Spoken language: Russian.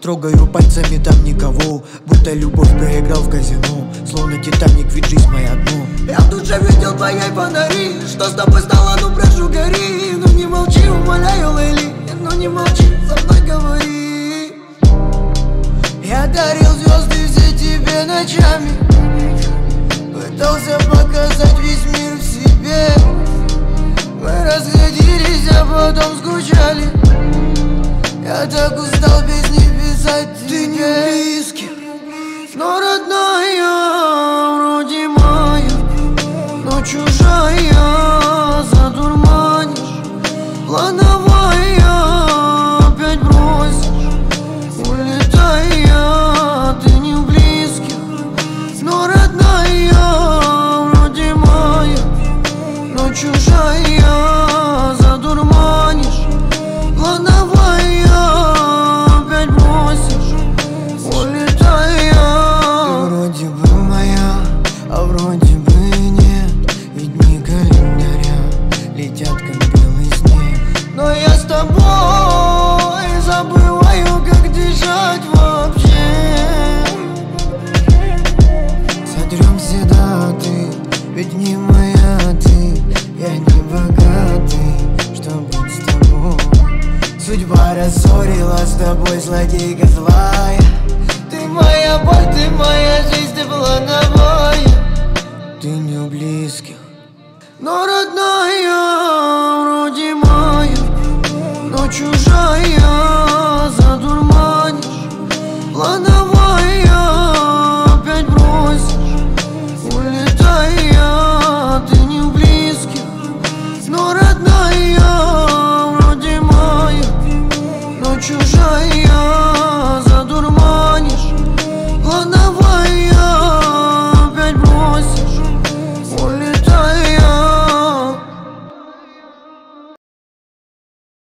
Трогаю пальцами, там никого, будто любовь проиграл в казино. Словно Титаник, ведь жизнь моя дно. Я тут же видел твои фонари. Что с тобой стало, ну прошу гори. Ну не молчи, умоляю, Лейли. Ну не молчи, со мной говори. Я дарил звезды все тебе ночами, пытался показать весь мир в себе. Мы расходились, а потом скучали. Я так устал без них писать тебе. Ты не близкий, но родная, вроде моя, но чужая, задурманишь. Плановая, опять бросишь, улетая. Ты не в близких, но родная, вроде моя, но чужая, задурманишь. Плановая, опять бросишь, улетая. Ты вроде бы моя, а вроде бы нет. Ведь дни календаря летят как белый снег. Но я с тобой забываю, как дышать вообще. Сотрем все даты, ведь не моя ты. Я не богатый, чтоб быть с тобой. Судьба рассорила с тобой, злодейка злая. Ты моя боль, ты моя жизнь, ты плановая. Ты не у близких, но родная, вроде моя, но чужая, задурманишь. Плановая, опять бросишь, улетая. Ты не в близких, но родная, вроде моя, но чужая.